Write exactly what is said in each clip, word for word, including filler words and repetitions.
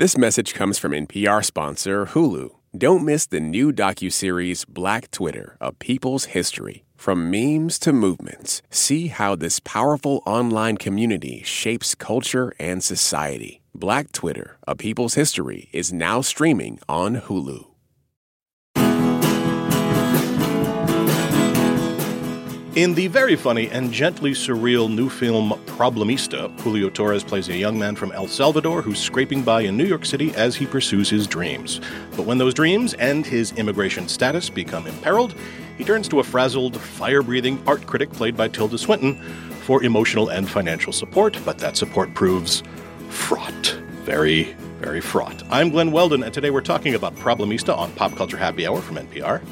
This message comes from N P R sponsor Hulu. Don't miss the new docuseries Black Twitter, A People's History. From memes to movements, see how this powerful online community shapes culture and society. Black Twitter, A People's History is now streaming on Hulu. In the very funny and gently surreal new film Problemista, Julio Torres plays a young man from El Salvador who's scraping by in New York City as he pursues his dreams. But when those dreams and his immigration status become imperiled, he turns to a frazzled, fire-breathing art critic played by Tilda Swinton for emotional and financial support, but that support proves fraught. Very, very fraught. I'm Glenn Weldon, and today we're talking about Problemista on Pop Culture Happy Hour from N P R.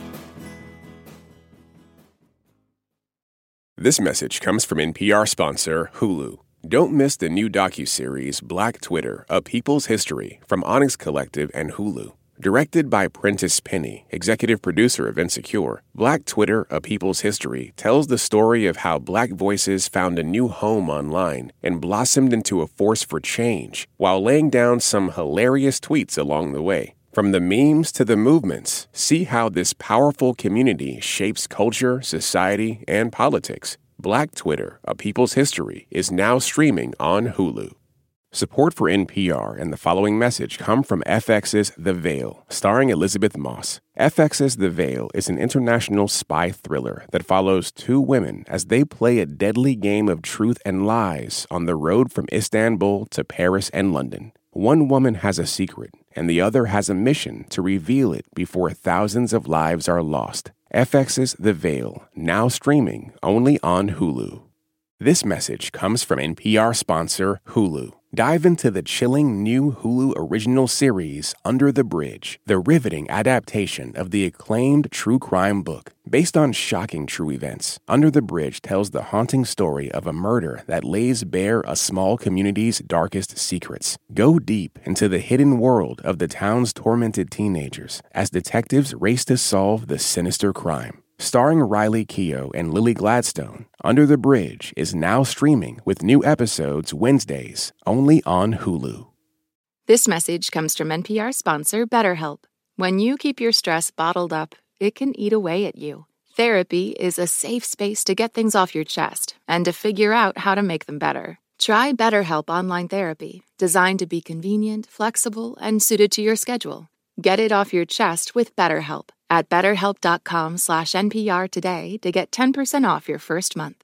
This message comes from N P R sponsor Hulu. Don't miss the new docuseries Black Twitter, A People's History from Onyx Collective and Hulu. Directed by Prentice Penny, executive producer of Insecure, Black Twitter, A People's History tells the story of how Black voices found a new home online and blossomed into a force for change while laying down some hilarious tweets along the way. From the memes to the movements, see how this powerful community shapes culture, society, and politics. Black Twitter, A People's History is now streaming on Hulu. Support for N P R and the following message come from F X's The Veil, starring Elizabeth Moss. F X's The Veil is an international spy thriller that follows two women as they play a deadly game of truth and lies on the road from Istanbul to Paris and London. One woman has a secret, and the other has a mission to reveal it before thousands of lives are lost. F X's The Veil, now streaming only on Hulu. This message comes from N P R sponsor Hulu. Dive into the chilling new Hulu original series, Under the Bridge, the riveting adaptation of the acclaimed true crime book. Based on shocking true events, Under the Bridge tells the haunting story of a murder that lays bare a small community's darkest secrets. Go deep into the hidden world of the town's tormented teenagers as detectives race to solve the sinister crime. Starring Riley Keough and Lily Gladstone, Under the Bridge is now streaming with new episodes Wednesdays, only on Hulu. This message comes from N P R sponsor BetterHelp. When you keep your stress bottled up, it can eat away at you. Therapy is a safe space to get things off your chest and to figure out how to make them better. Try BetterHelp Online Therapy, designed to be convenient, flexible, and suited to your schedule. Get it off your chest with BetterHelp at betterhelp.com slash NPR today to get ten percent off your first month.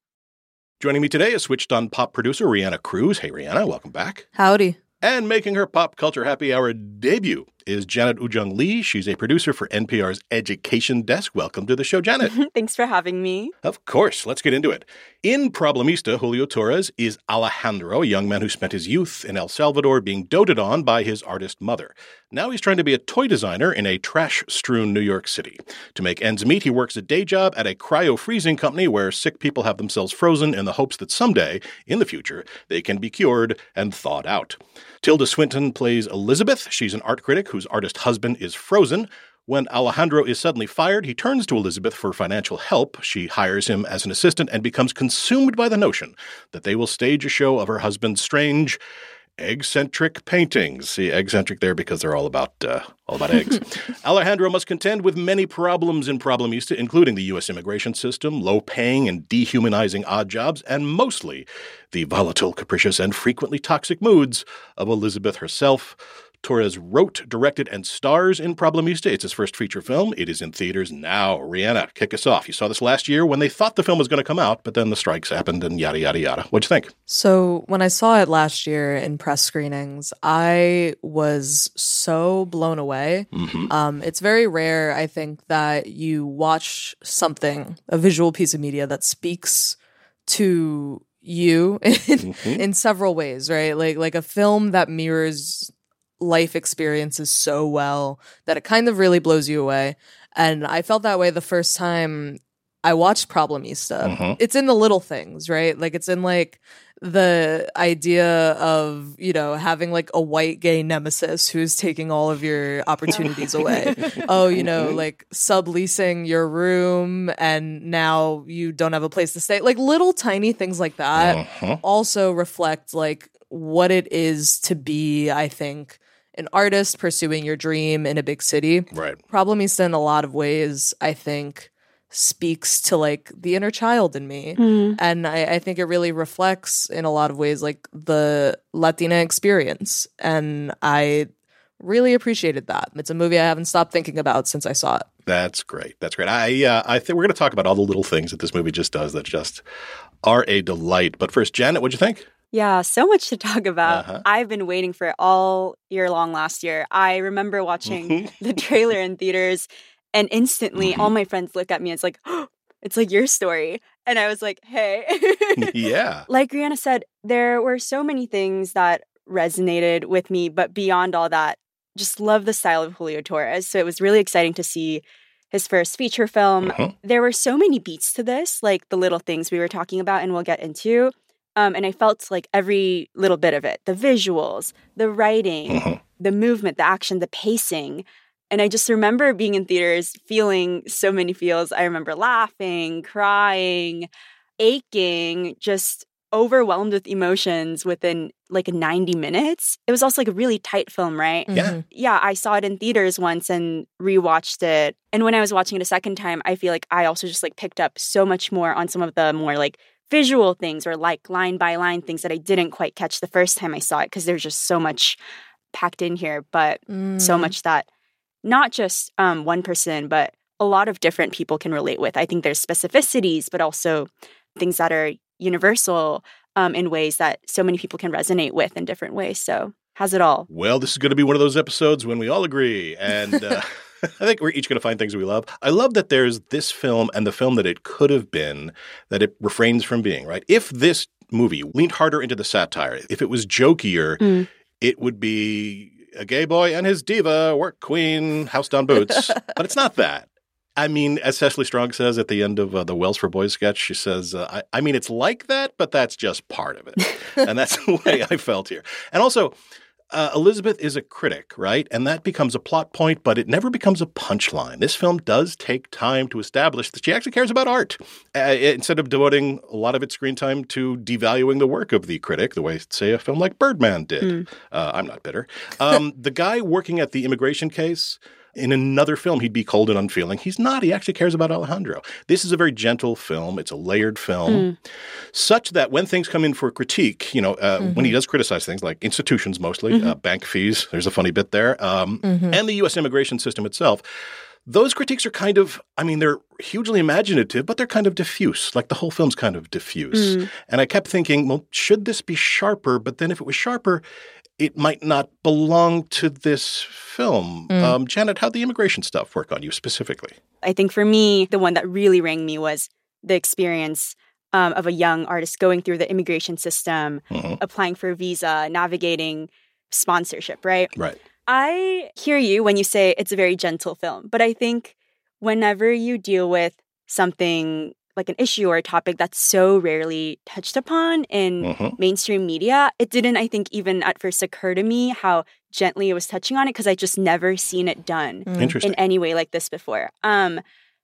Joining me today is Switched On Pop producer Rihanna Cruz. Hey, Rihanna, welcome back. Howdy. And making her Pop Culture Happy Hour debut is Janet Woojeong Lee. She's a producer for N P R's Education Desk. Welcome to the show, Janet. Thanks for having me. Of course. Let's get into it. In Problemista, Julio Torres is Alejandro, a young man who spent his youth in El Salvador being doted on by his artist mother. Now he's trying to be a toy designer in a trash-strewn New York City. To make ends meet, he works a day job at a cryo-freezing company where sick people have themselves frozen in the hopes that someday, in the future, they can be cured and thawed out. Tilda Swinton plays Elizabeth. She's an art critic whose artist husband is frozen. When Alejandro is suddenly fired, he turns to Elizabeth for financial help. She hires him as an assistant and becomes consumed by the notion that they will stage a show of her husband's strange, egg-centric paintings. See, egg-centric there because they're all about uh, all about eggs. Alejandro must contend with many problems in Problemista, including the U S immigration system, low-paying and dehumanizing odd jobs, and mostly the volatile, capricious, and frequently toxic moods of Elizabeth herself. Torres wrote, directed, and stars in Problemista. It's his first feature film. It is in theaters now. Rihanna, kick us off. You saw this last year when they thought the film was going to come out, but then the strikes happened and yada, yada, yada. What'd you think? So when I saw it last year in press screenings, I was so blown away. Mm-hmm. Um, it's very rare, I think, that you watch something, a visual piece of media that speaks to you in, mm-hmm. in several ways, right? Like like a film that mirrors life experiences so well that it kind of really blows you away. And I felt that way the first time I watched Problemista. Mm-hmm. It's in the little things, right? Like it's in like the idea of, you know, having like a white gay nemesis who's taking all of your opportunities away. Oh, you know, like subleasing your room and now you don't have a place to stay. Like little tiny things like that uh-huh. also reflect like what it is to be, I think, an artist pursuing your dream in a big city. Right. Problemista in a lot of ways, I think, speaks to like the inner child in me. Mm. And I, I think it really reflects in a lot of ways like the Latina experience. And I really appreciated that. It's a movie I haven't stopped thinking about since I saw it. That's great. That's great. I uh, I think we're going to talk about all the little things that this movie just does that just are a delight. But first, Janet, what'd you think? Yeah, so much to talk about. Uh-huh. I've been waiting for it all year long last year. I remember watching the trailer in theaters. And instantly, mm-hmm. all my friends look at me and it's like, oh, it's like your story. And I was like, hey. Yeah. Like Rihanna said, there were so many things that resonated with me. But beyond all that, just love the style of Julio Torres. So it was really exciting to see his first feature film. Uh-huh. There were so many beats to this, like the little things we were talking about and we'll get into. Um, and I felt like every little bit of it, the visuals, the writing, uh-huh. the movement, the action, the pacing. And I just remember being in theaters, feeling so many feels. I remember laughing, crying, aching, just overwhelmed with emotions within like ninety minutes. It was also like a really tight film, right? Yeah. Yeah, I saw it in theaters once and rewatched it. And when I was watching it a second time, I feel like I also just like picked up so much more on some of the more like visual things or like line by line things that I didn't quite catch the first time I saw it because there's just so much packed in here, but mm. so much that not just um, one person, but a lot of different people can relate with. I think there's specificities, but also things that are universal um, in ways that so many people can resonate with in different ways. So has it all. Well, this is going to be one of those episodes when we all agree. And uh, I think we're each going to find things we love. I love that there's this film and the film that it could have been that it refrains from being, right? If this movie leaned harder into the satire, if it was jokier, mm. it would be a gay boy and his diva, work queen, house down boots. But it's not that. I mean, as Cecily Strong says at the end of uh, the Wells for Boys sketch, she says, uh, I, I mean, it's like that, but that's just part of it. And that's the way I felt here. And also, uh, Elizabeth is a critic, right? And that becomes a plot point, but it never becomes a punchline. This film does take time to establish that she actually cares about art uh, instead of devoting a lot of its screen time to devaluing the work of the critic, the way, say, a film like Birdman did. Mm. Uh, I'm not bitter. Um, the guy working at the immigration case, in another film, he'd be cold and unfeeling. He's not. He actually cares about Alejandro. This is a very gentle film. It's a layered film, mm. such that when things come in for critique, you know, uh, mm-hmm. when he does criticize things like institutions mostly, mm-hmm. uh, bank fees, there's a funny bit there, um, mm-hmm. and the U S immigration system itself, those critiques are kind of, I mean, they're hugely imaginative, but they're kind of diffuse. Like the whole film's kind of diffuse. Mm. And I kept thinking, well, should this be sharper? But then if it was sharper, it might not belong to this film. Mm. Um, Janet, how'd the immigration stuff work on you specifically? I think for me, the one that really rang me was the experience um, of a young artist going through the immigration system, mm-hmm. applying for a visa, navigating sponsorship, right? Right. I hear you when you say it's a very gentle film, but I think whenever you deal with something like an issue or a topic that's so rarely touched upon in mm-hmm. mainstream media, it didn't, I think, even at first occur to me how gently it was touching on it because I just never seen it done mm. in any way like this before. Um,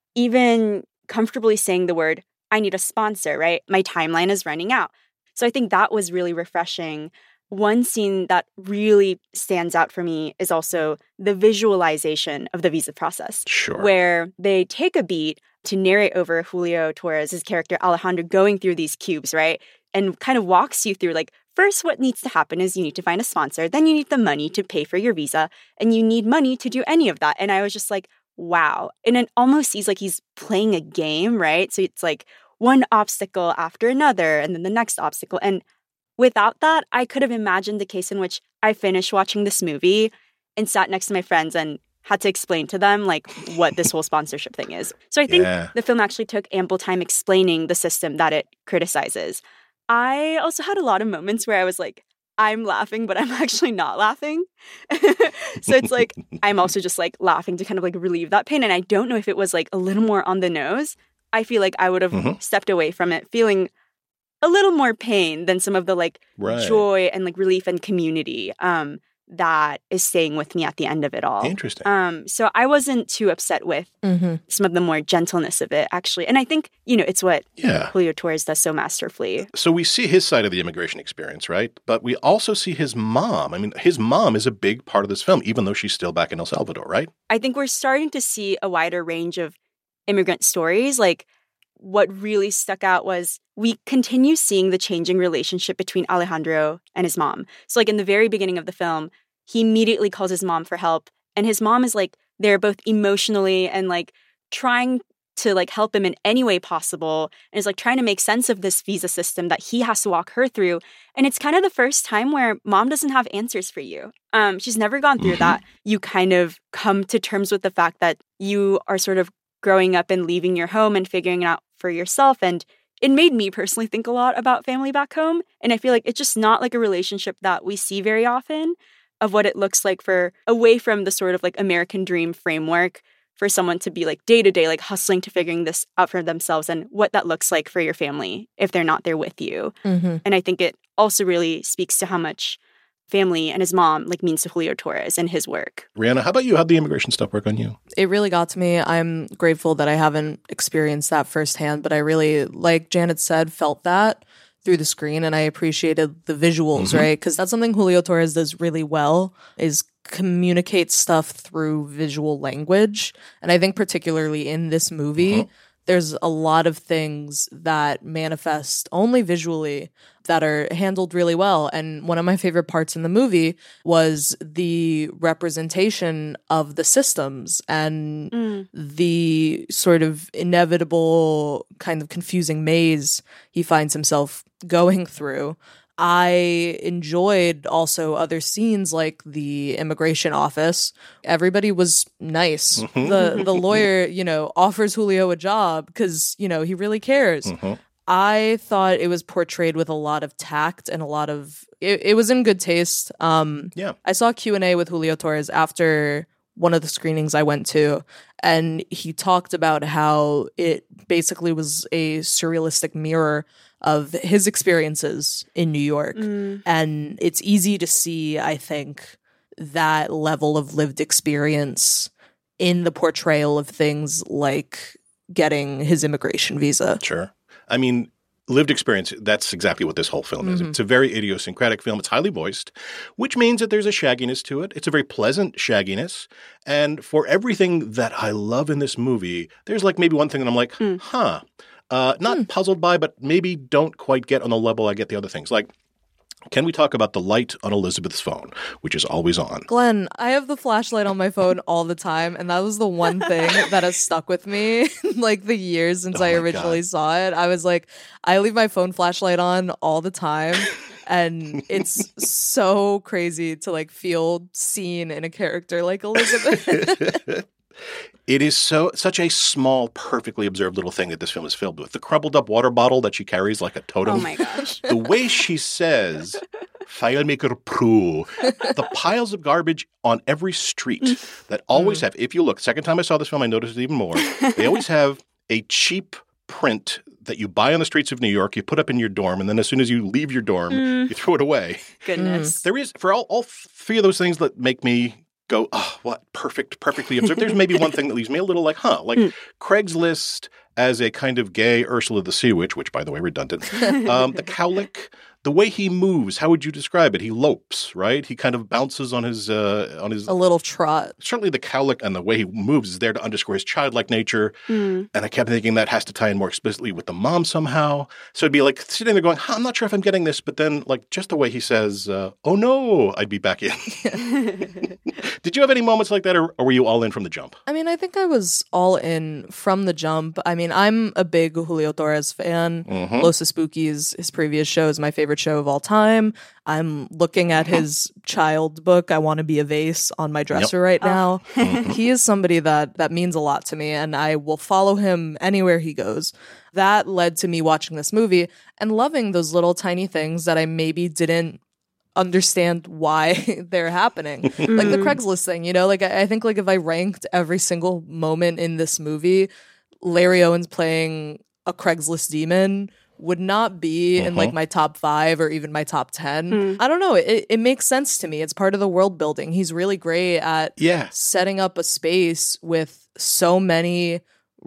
even comfortably saying the word, I need a sponsor, right? My timeline is running out. So I think that was really refreshing. One scene that really stands out for me is also the visualization of the visa process. Sure. Where they take a beat to narrate over Julio Torres' character Alejandro going through these cubes, right? And kind of walks you through like, first what needs to happen is you need to find a sponsor, then you need the money to pay for your visa, and you need money to do any of that. And I was just like, wow. And it almost seems like he's playing a game, right? So it's like one obstacle after another, and then the next obstacle. And without that, I could have imagined the case in which I finished watching this movie and sat next to my friends and had to explain to them like what this whole sponsorship thing is. So I think yeah. the film actually took ample time explaining the system that it criticizes. I also had a lot of moments where I was like, I'm laughing, but I'm actually not laughing. So it's like, I'm also just like laughing to kind of like relieve that pain. And I don't know if it was like a little more on the nose. I feel like I would have mm-hmm. stepped away from it feeling a little more pain than some of the like Right. joy and like relief and community um, that is staying with me at the end of it all. Interesting. Um, so I wasn't too upset with Mm-hmm. some of the more gentleness of it, actually. And I think, you know, it's what Yeah. Julio Torres does so masterfully. So we see his side of the immigration experience, right? But we also see his mom. I mean, his mom is a big part of this film, even though she's still back in El Salvador, right? I think we're starting to see a wider range of immigrant stories. Like, what really stuck out was we continue seeing the changing relationship between Alejandro and his mom. So, like, in the very beginning of the film, he immediately calls his mom for help. And his mom is, like, there both emotionally and, like, trying to, like, help him in any way possible. And is, like, trying to make sense of this visa system that he has to walk her through. And it's kind of the first time where mom doesn't have answers for you. Um, she's never gone through Mhm. that. You kind of come to terms with the fact that you are sort of growing up and leaving your home and figuring it out for yourself. And it made me personally think a lot about family back home. And I feel like it's just not like a relationship that we see very often of what it looks like for away from the sort of like American dream framework for someone to be like day to day, like hustling to figuring this out for themselves and what that looks like for your family if they're not there with you. Mm-hmm. And I think it also really speaks to how much family and his mom like means to Julio Torres and his work. Rihanna, how about you? How'd the immigration stuff work on you? It really got to me. I'm grateful that I haven't experienced that firsthand, but I really, like Janet said, felt that through the screen, and I appreciated the visuals, Mhm. right? Because that's something Julio Torres does really well, is communicate stuff through visual language. And I think particularly in this movie, Mhm. there's a lot of things that manifest only visually that are handled really well. And one of my favorite parts in the movie was the representation of the systems and Mm. the sort of inevitable kind of confusing maze he finds himself going through. I enjoyed also other scenes like the immigration office. Everybody was nice. Mhm. The the lawyer, you know, offers Julio a job because, you know, he really cares. Mhm. I thought it was portrayed with a lot of tact and a lot of it, it was in good taste. Um Yeah. I saw Q and A with Julio Torres after one of the screenings I went to, and he talked about how it basically was a surrealistic mirror of his experiences in New York. Mm. And it's easy to see, I think, that level of lived experience in the portrayal of things like getting his immigration visa. Sure. I mean, lived experience, that's exactly what this whole film is. Mhm. It's a very idiosyncratic film. It's highly voiced, which means that there's a shagginess to it. It's a very pleasant shagginess. And for everything that I love in this movie, there's like maybe one thing that I'm like, Mm. huh, uh, not puzzled by, but maybe don't quite get on the level I get the other things. Like, can we talk about the light on Elizabeth's phone, which is always on? Glenn, I have the flashlight on my phone all the time, and that was the one thing that has stuck with me like the years since Oh I my originally God. saw it. I was like, I leave my phone flashlight on all the time, and it's so crazy to like feel seen in a character like Elizabeth. It is so such a small, perfectly observed little thing that this film is filled with. The crumpled up water bottle that she carries like a totem. Oh my gosh. The way she says, "Filemaker Pro," the piles of garbage on every street that always have, if you look, second time I saw this film, I noticed it even more. They always have a cheap print that you buy on the streets of New York, you put up in your dorm, and then as soon as you leave your dorm, Mm. you throw it away. Goodness. There is, for all, all three of those things that make me go, oh, what, perfect, perfectly observed. There's maybe one thing that leaves me a little like, huh, like Mm. Craigslist as a kind of gay Ursula the Sea Witch, which, by the way, redundant. Um, the cowlick, the way he moves, how would you describe it? He lopes, right? He kind of bounces on his, uh, on his. A little trot. Certainly the cowlick and the way he moves is there to underscore his childlike nature. Mm. And I kept thinking that has to tie in more explicitly with the mom somehow. So it'd be like sitting there going, huh, I'm not sure if I'm getting this. But then like just the way he says, uh, oh no, I'd be back in. Did you have any moments like that or, or were you all in from the jump? I mean, I think I was all in from the jump. I mean, I'm a big Julio Torres fan. Mhm. Los Spookies, his previous show, is my favorite show of all time. I'm looking at his child book, I Want to Be a Vase, on my dresser right now. He is somebody that that means a lot to me, and I will follow him anywhere he goes. That led to me watching this movie and loving those little tiny things that I maybe didn't understand why they're happening. Like the Mm. Craigslist thing, you know, like I, I think like if I ranked every single moment in this movie, Larry Owens playing a Craigslist demon would not be Mm-hmm. in like my top five or even my top ten. Mm. I don't know. It, it makes sense to me. It's part of the world building. He's really great at Yeah. setting up a space with so many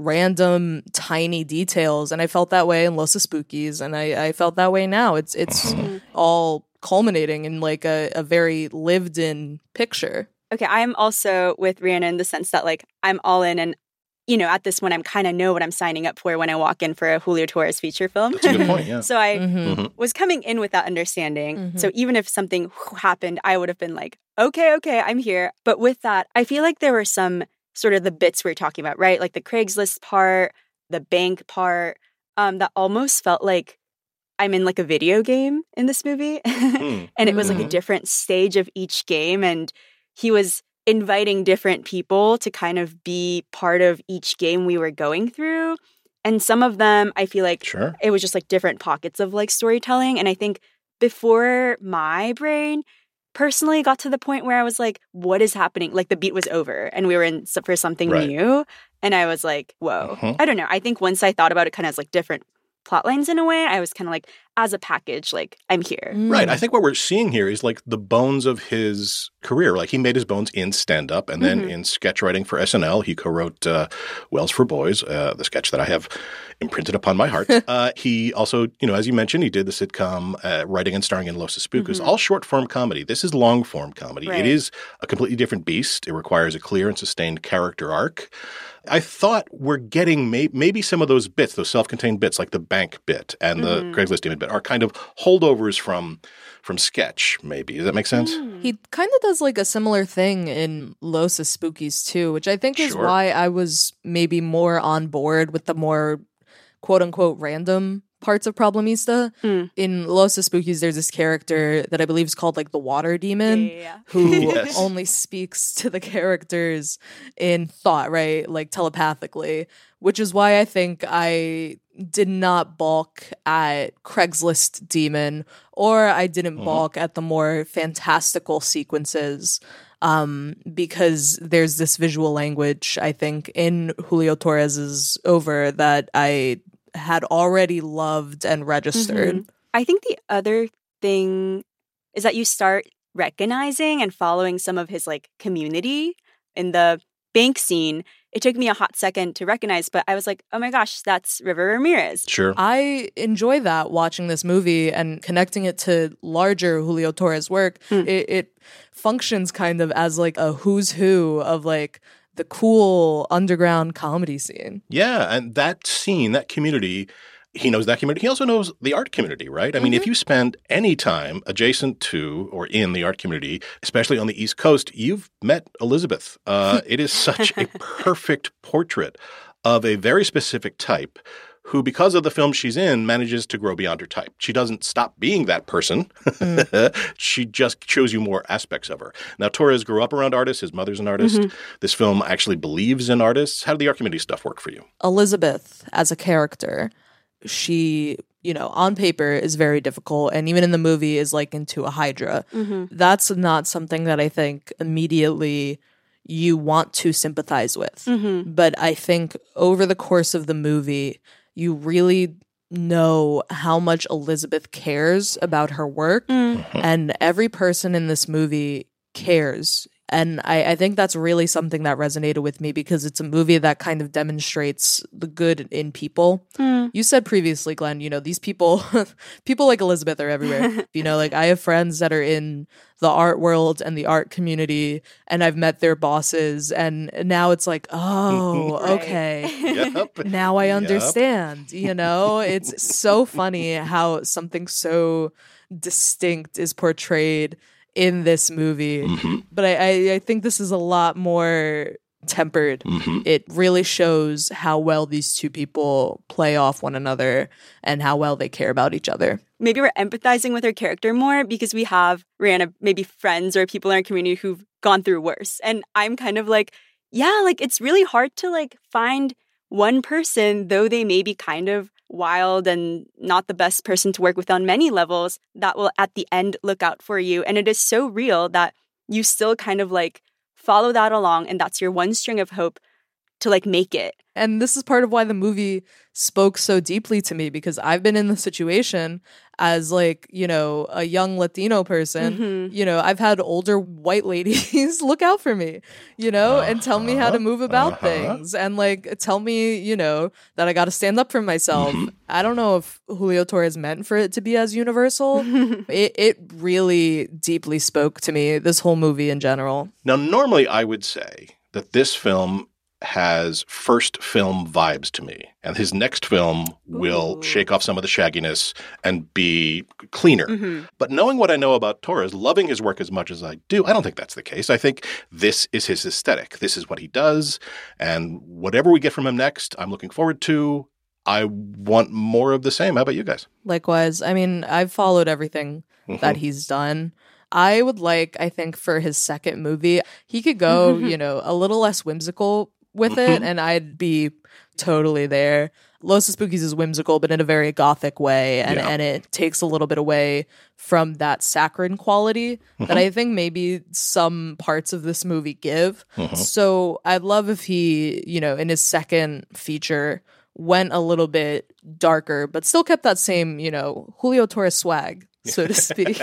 random tiny details. And I felt that way in Los Spookies, and I, I felt that way now. It's it's all culminating in like a, a very lived in picture. Okay, I'm also with Rhiannon in the sense that, like, I'm all in, and, you know, at this point, I'm kind of know what I'm signing up for when I walk in for a Julio Torres feature film. That's a good point, yeah. So I Mm-hmm. was coming in with that understanding. Mhm. So even if something happened, I would have been like, okay, okay, I'm here. But with that, I feel like there were some sort of the bits we were talking about, right? Like the Craigslist part, the bank part, um, that almost felt like I'm in like a video game in this movie. Hmm. And it was like a Mhm. different stage of each game. And he was inviting different people to kind of be part of each game we were going through. And some of them, I feel like Sure. it was just like different pockets of like storytelling. And I think before my brain personally got to the point where I was like, what is happening? Like the beat was over and we were in s- for something Right. new. And I was like, whoa. Mhm. I don't know. I think once I thought about it kind of as like different plot lines in a way, I was kind of like, as a package, like, I'm here. Right. Mm. I think what we're seeing here is like the bones of his career. Like he made his bones in stand up and then Mhm. in sketch writing for S N L. He co wrote uh, Wells for Boys, uh, the sketch that I have imprinted upon my heart. uh, he also, you know, as you mentioned, he did the sitcom uh, writing and starring in Los Spookies, Mhm. all short form comedy. This is long form comedy. Right. It is a completely different beast. It requires a clear and sustained character arc. I thought we're getting may- maybe some of those bits, those self-contained bits, like the bank bit and the Mhm. Craigslist demon bit, are kind of holdovers from from sketch. Maybe does that make sense? Mm. He kind of does like a similar thing in Los Spookies too, which I think is Sure. why I was maybe more on board with the more quote unquote random parts of Problemista. Mm. In Los Spookies, there's this character that I believe is called like the Water Demon. Yeah, yeah, yeah. Who Yes. only speaks to the characters in thought, right? Like telepathically, which is why I think I did not balk at Craigslist Demon, or I didn't Mhm. balk at the more fantastical sequences. Um, because there's this visual language, I think, in Julio Torres's Over that I had already loved and registered. Mhm. I think the other thing is that you start recognizing and following some of his like community in the bank scene. It took me a hot second to recognize, but I was like, oh my gosh, that's River Ramirez. Sure. I enjoy that watching this movie and connecting it to larger Julio Torres work. Mm. It, it functions kind of as like a who's who of like the cool underground comedy scene. Yeah, and that scene, that community, he knows that community. He also knows the art community, right? I mean, if you spend any time adjacent to or in the art community, especially on the East Coast, you've met Elizabeth. Uh, it is such a perfect portrait of a very specific type who, because of the film she's in, manages to grow beyond her type. She doesn't stop being that person. She just shows you more aspects of her. Now, Torres grew up around artists. His mother's an artist. This film actually believes in artists. How did the art community stuff work for you? Elizabeth as a character, she, you know, on paper is very difficult, and even in the movie is like into a Hydra. Mm-hmm. That's not something that I think immediately you want to sympathize with. Mm-hmm. But I think over the course of the movie, you really know how much Elizabeth cares about her work, Mm. and every person in this movie cares. And I, I think that's really something that resonated with me because it's a movie that kind of demonstrates the good in people. Mm. You said previously, Glenn, you know, these people, people like Elizabeth are everywhere. You know, like I have friends that are in the art world and the art community, and I've met their bosses. And now it's like, oh, Right. okay. Yep. Now I Yep. understand. You know, it's so funny how something so distinct is portrayed in this movie. Mhm. But I, I, I think this is a lot more tempered. Mhm. It really shows how well these two people play off one another and how well they care about each other. Maybe we're empathizing with her character more because we have Rihanna, maybe friends or people in our community who've gone through worse. And I'm kind of like, yeah, like it's really hard to like find one person, though they may be kind of wild and not the best person to work with on many levels, that will at the end look out for you. And it is so real that you still kind of like follow that along, and that's your one string of hope to like make it. And this is part of why the movie spoke so deeply to me, because I've been in the situation as like, you know, a young Latino person. Mm-hmm. You know, I've had older white ladies look out for me, you know, uh-huh. and tell me how to move about uh-huh. things and like tell me, you know, that I got to stand up for myself. Mm-hmm. I don't know if Julio Torres meant for it to be as universal. it, it really deeply spoke to me, this whole movie in general. Now, normally I would say that this film has first film vibes to me, and his next film will Ooh. shake off some of the shagginess and be cleaner. Mm-hmm. But knowing what I know about Torres, loving his work as much as I do, I don't think that's the case. I think this is his aesthetic. This is what he does, and whatever we get from him next, I'm looking forward to. I want more of the same. How about you guys? Likewise. I mean, I've followed everything mm-hmm. that he's done. I would like, I think, for his second movie, he could go, you know, a little less whimsical with it, and I'd be totally there. Los Espookys is whimsical, but in a very gothic way, and, yeah. and it takes a little bit away from that saccharine quality mm-hmm. that I think maybe some parts of this movie give. Mm-hmm. So I'd love if he, you know, in his second feature went a little bit darker, but still kept that same, you know, Julio Torres swag, so to speak.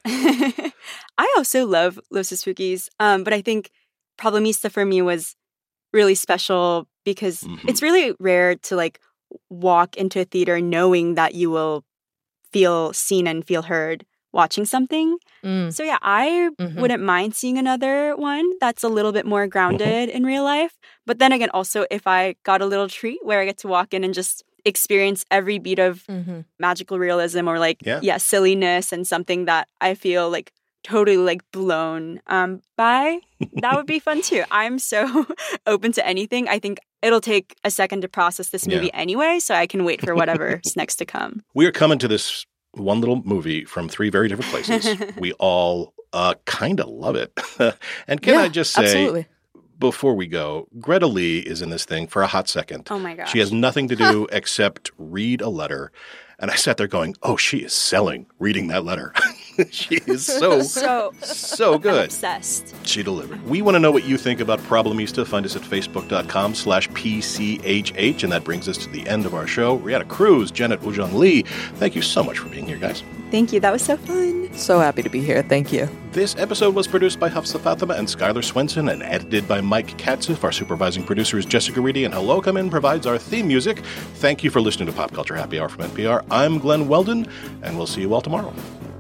I also love Los Espookys, um, but I think Problemista for me was really special because mm-hmm. it's really rare to like walk into a theater knowing that you will feel seen and feel heard watching something. Mm. So yeah, I mm-hmm. wouldn't mind seeing another one that's a little bit more grounded mm-hmm. in real life. But then again, also if I got a little treat where I get to walk in and just experience every beat of mm-hmm. magical realism or like, yeah. yeah, silliness and something that I feel like totally like blown um, by, that would be fun too. I'm so open to anything. I think it'll take a second to process this movie yeah. anyway, so I can wait for whatever's next to come. We are coming to this one little movie from three very different places. We all uh, kind of love it. And can yeah, I just say, absolutely. Before we go, Greta Lee is in this thing for a hot second. Oh my gosh. She has nothing to do except read a letter. And I sat there going, oh, she is selling reading that letter. She is so, so, so good. I'm obsessed. She delivered. We want to know what you think about Problemista. Find us at facebook.com slash PCHH. And that brings us to the end of our show. Rihanna Cruz, Janet Woo-Jung Lee, thank you so much for being here, guys. Thank you. That was so fun. So happy to be here. Thank you. This episode was produced by Hafsa Fatima and Skylar Swenson and edited by Mike Katzif. Our supervising producer is Jessica Reedy, and Hello Come In provides our theme music. Thank you for listening to Pop Culture Happy Hour from N P R. I'm Glenn Weldon, and we'll see you all tomorrow.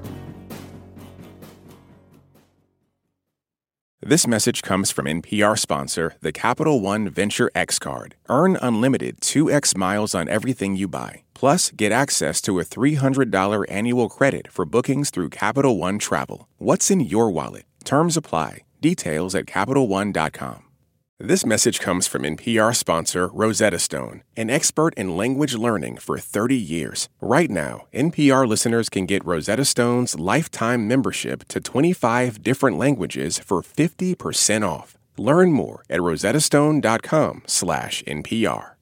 This message comes from N P R sponsor, the Capital One Venture X Card. Earn unlimited two x miles on everything you buy. Plus, get access to a three hundred dollars annual credit for bookings through Capital One Travel. What's in your wallet? Terms apply. Details at Capital One dot com. This message comes from N P R sponsor Rosetta Stone, an expert in language learning for thirty years. Right now, N P R listeners can get Rosetta Stone's lifetime membership to twenty-five different languages for fifty percent off. Learn more at rosettastone.com slash NPR.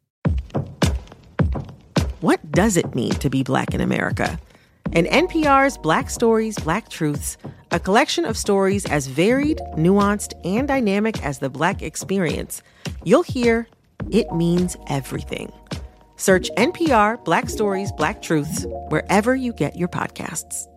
What does it mean to be Black in America? In N P R's Black Stories, Black Truths, a collection of stories as varied, nuanced, and dynamic as the Black experience, you'll hear it means everything. Search N P R Black Stories, Black Truths wherever you get your podcasts.